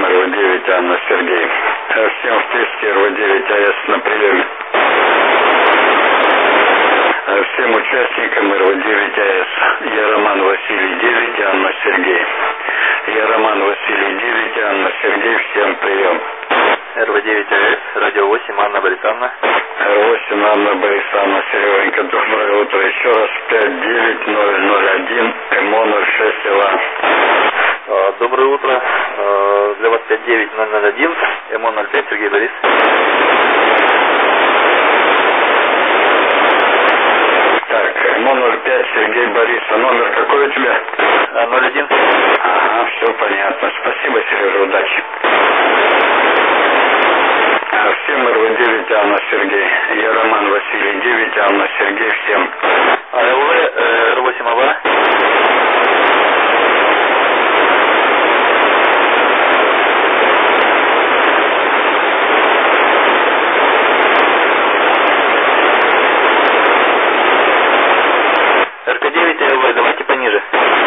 РВ-9 Анна Сергей. Всем в Песке РВ-9 АЭС на приеме. Всем участникам РВ-9 АЭС. Я Роман Василий 9, Анна Сергей. Я Роман Василий 9, Анна Сергей, всем прием. РВ-9 АЭС, радио 8, Анна Борисовна. Р8, Анна Борисовна, Сереженька, доброе утро. Еще раз 59001, ЭМО-06 ИЛА. Доброе утро. Для вас 59001, ЭМО-05, Сергей Борис. Так, ЭМО-05, Сергей Борис. А номер какой у тебя? 01. Ага, все понятно. Спасибо, Сережа, удачи. Всем РВ-9 Анна Сергей. Я Роман Василий 9, Анна Сергей, всем. АЛВ, Р8 АВА. РК-9 АЛВ, давайте пониже.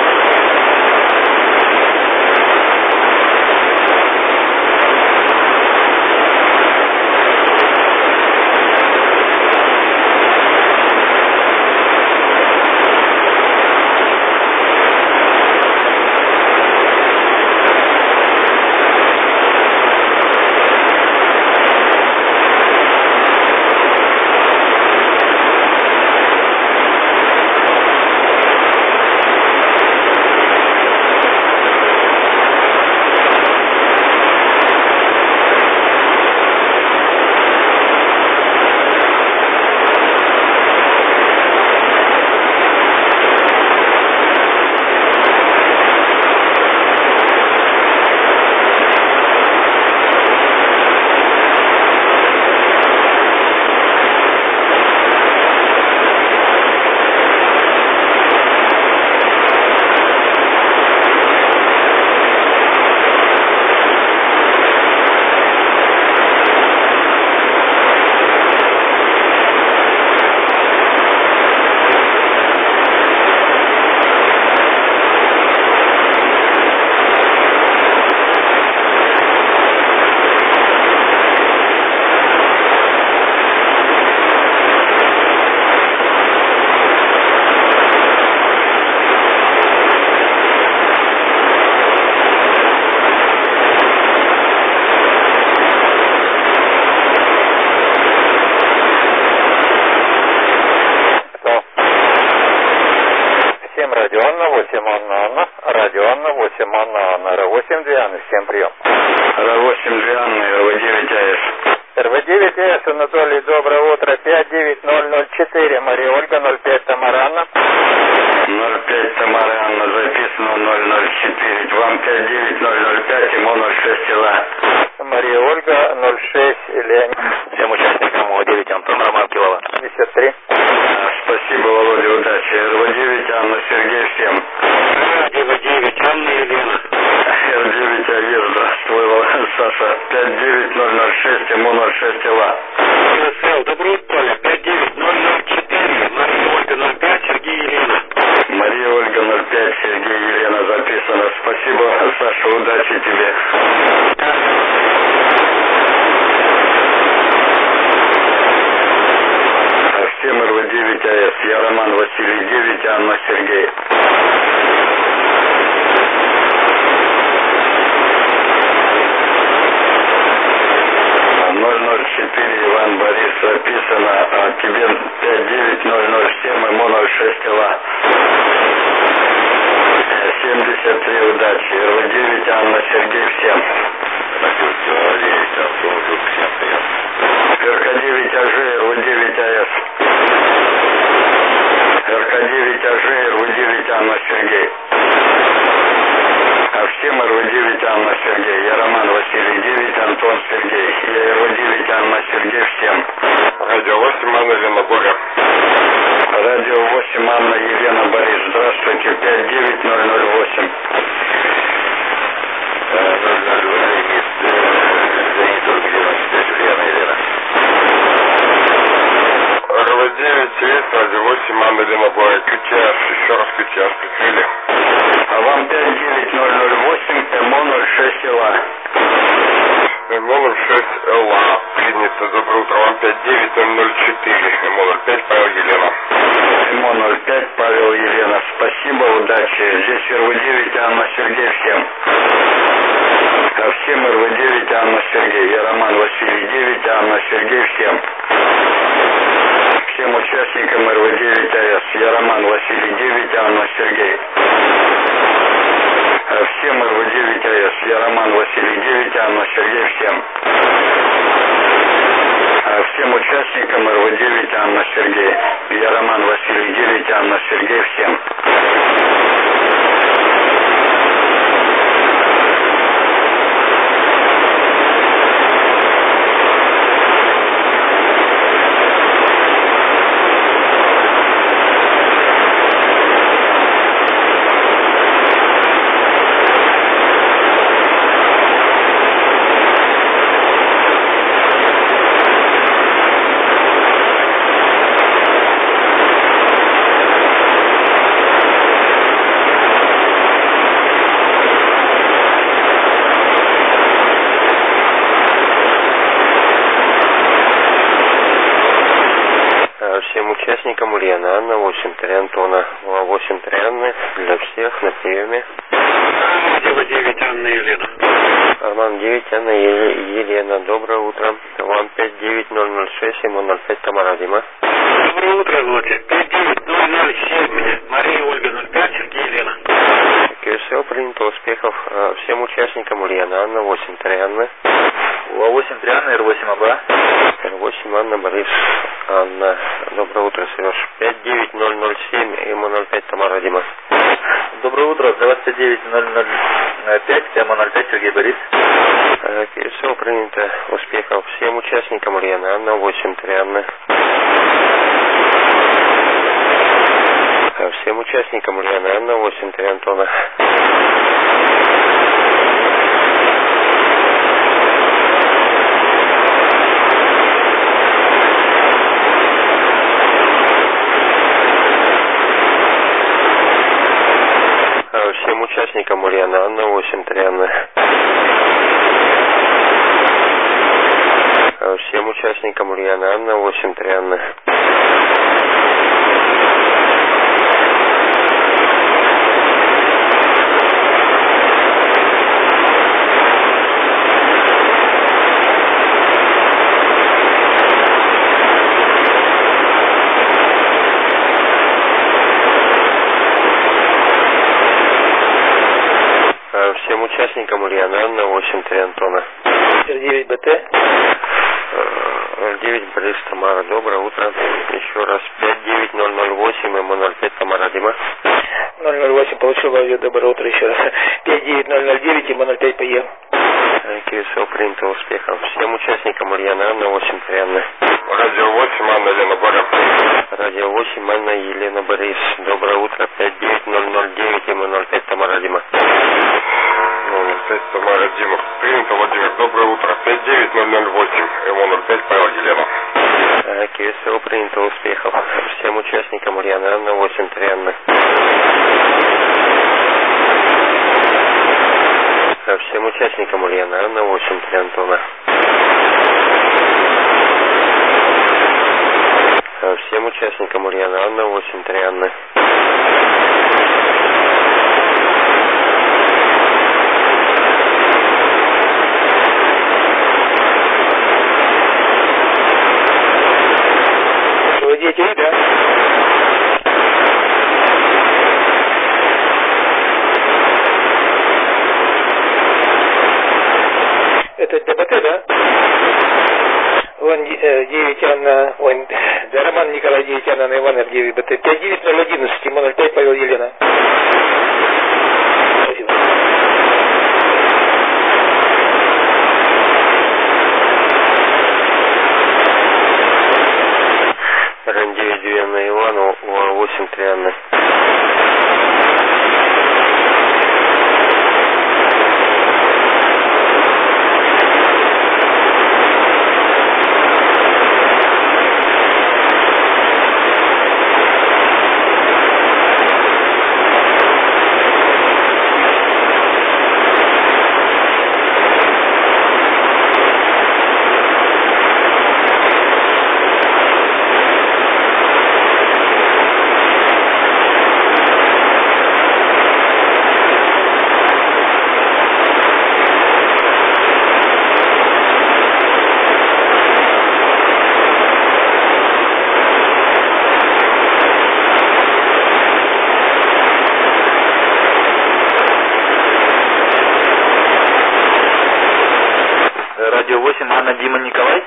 Радио Анна, 8 Анна, Радио Анна, 8 Анна, Р8 2 Анны, всем прием. Р8 2 Анны, РВ-9 АЭС. РВ-9 АЭС, Анатолий, доброе утро, 59004, Мария Ольга, 05 Тамара Анна. 05 Тамара Анна, записано 004, вам 59005, ЭМО-06 ИЛА. Мария Ольга, 06, Леонид. Всем участникам ОВ-9 Антон Роман Килова. 53. Спасибо, Володя, удачи. РВ-9 Анна Сергей, всем. РВ-9 Анна Елена. Р9 АЕС, здравствуй, Саша. 59006, ЭМО-06 ИЛА. РСЛ, доброе утро, 59004, Мария Ольга, 05, Сергей Елена. Мария Ольга, 05, Сергей Елена, записано. Спасибо, Саша, удачи тебе. Всем РВ-9 АЭС. Я Роман Василий 9, Анна Сергей. Иван Борис, записано, а тебе 59007, ЭМО-06 ИЛА. 73, удачи. РВ-9 Анна Сергей, всем. РК-9 АЖ, РВ-9 АЭС. РК-9 АЖ, РВ-9 Анна Сергей. Всем РВ-9 Анна Сергей. Я Роман Василий 9, Антон Сергей. Я РВ-9 Анна Сергей, всем. Радио 8 Анна Елена Боря. Радио 8 Анна Елена Борис. Здравствуйте, 59008. РВ-9 АЭС, радио 8 Анна Елена Боря. КТС, еще раз КТС, прикрыли. А вам 59008, ЭМО-06 ИЛА. Доброе утро, вам 59004, МО-05, Павел, Елена. МО-05, Павел, Елена. Спасибо, удачи. Здесь РВ-9, Анна, Сергей, всем. Всем РВ-9, Анна, Сергей. Я Роман, Василий, 9, Анна, Сергей, всем. Всем участникам РВ-9 АЭС. Я Роман, Василий, 9, Анна, Сергей. Всем РВ-9 АЭС. Я Роман, Василий, 9, Анна, Сергей, всем. Всем участникам РВ-9, Анна, Сергей. Я Роман, Василий, 9, Анна, Сергей, всем. Всем участникам Ульяна Анна, 8-3 Антона, 8-3 Анны, для всех на приеме. Дело 9 Анна Елена. Арман 9 Анна Елена, доброе утро. Вам 59006, МО-05, Тамара, Дима. Доброе утро, Володя. 59007, Мария, Ольга, 05, Сергей, Елена. Все принято, успехов. Всем участникам Ульяна Анна, 8-3 Анна. 8-3 Анна, Р8 АБ. Р8 Анна, Борис, Анна. Доброе утро, Сереж. 59007, МО-05, Тамара, Дима. Доброе утро, 29005, МО-05, Сергей, Борис. Все принято, успехов. Всем участникам Ульяна Анна, 8-3 Анна. Всем участникам Ульяна Анна, 8-3 Антона. Всем участникам Ульяна Анна, 8-3 Анна. Всем участникам Ульяна Анна, 8-3 Анна. Всем участникам Ульяна Анна, 8-3 Антона. 9 БТ. 9 Борис, Тамара, доброе утро. Еще раз 59008, МО-05, Тамара, Дима. 008, получил Володя, доброе утро еще раз. 59009, МО-05, поел. Все принято, успехов. Всем участникам Ульяна Анна, 8-3 Анна. Радио 8, Анна, Елена, Борис. Радио 8, Анна, Елена, Борис. Доброе утро, 59009, МО-05, Тамара, Дима. 05, Тамара, Дима. Принято, Владимир, доброе утро. 59008, МО-05, Павел, Елена. КСО принято, успехов. Всем участникам Ульяна Анна, 8-3 Анна. Всем участникам Ульяна Анна, 8-3 Антона. Всем участникам Ульяна Анна, 8-3 Анны. Дети, да? Это ДБТ, да? Вон 9 Анна, вон, да, Роман Николай 9 Анна, Иванов 9 БТ. 59011, МО-05, Павел, Елена. Спасибо. РН-9 Анна Иванова, 8-3 Анны. Радио 8, Анна, Дима, Николай.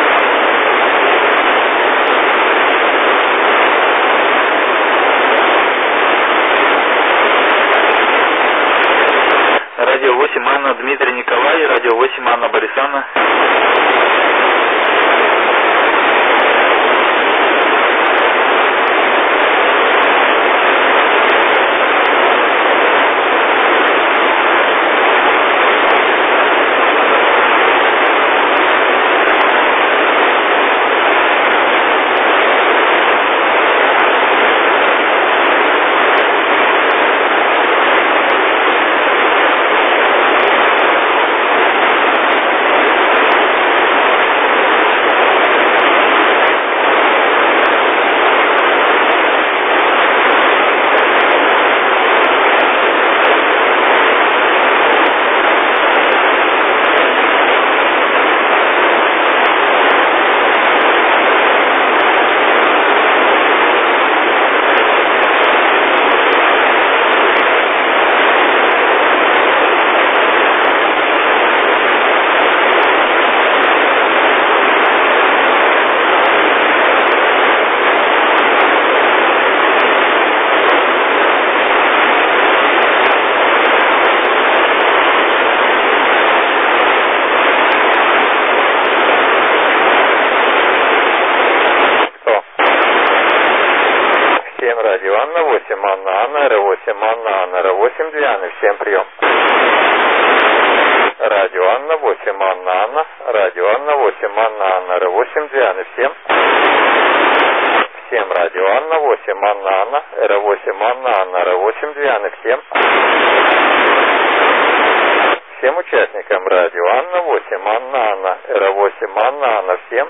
Радио 8, Анна, Дмитрий, Николай. Радио 8, Анна, Борисанна. Радио Анна 8, Анна, Анна, Р8, Анна, Анна, Р8, Дианы, всем прием. Радио Анна 8, Анна, Анна, Радио Анна 8, Анна, Анна, Р8, Дианы, всем. Всем Радио Анна 8, Анна, Анна, Р8, Анна, Анна, Р8, Дианы, всем. Всем участникам Радио Анна 8, Анна, Анна, Р8, Анна, Анна, всем.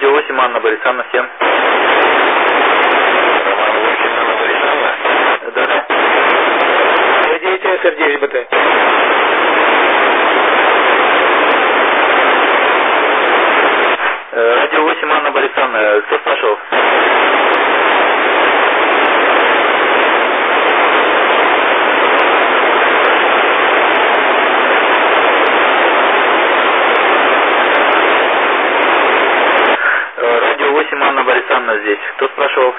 Радио 8, Анна Борисовна, всем. Роман 8, Анна Борисовна. Да. 9 СР9 БТ. Радио 8, Анна Борисовна, кто спрашивал? Радио 8, Анна Борисовна здесь. Кто спрашивал?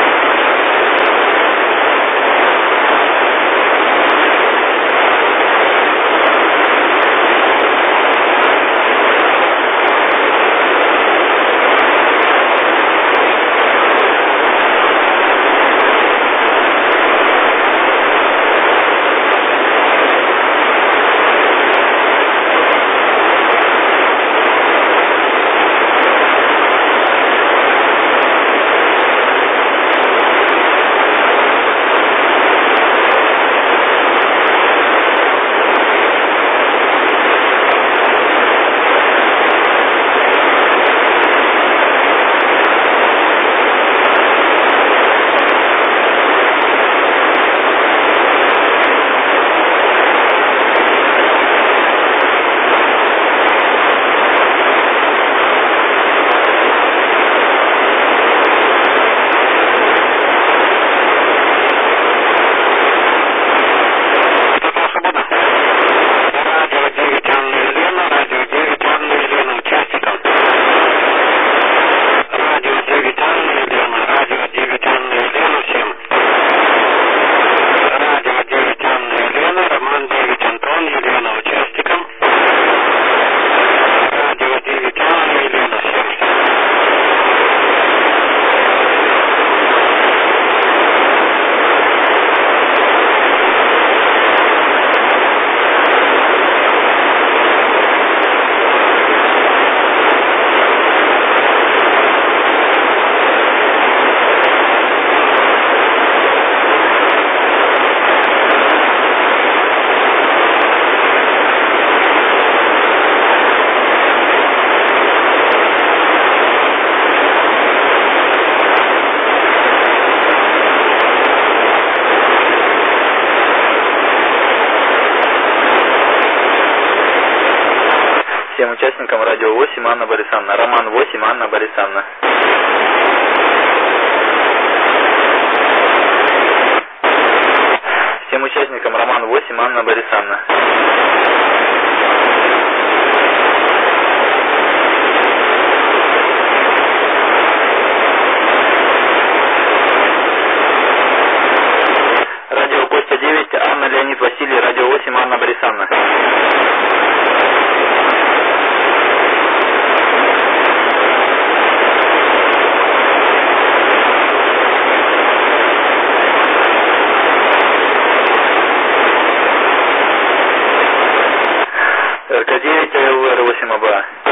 Всем участникам Радио 8, Анна Борисовна. Роман 8, Анна Борисовна. Всем участникам Роман 8, Анна Борисовна. Радио Костя 9, Анна Леонид Василий, Радио 8, Анна Борисовна. РК9, ЛВР 8АБА.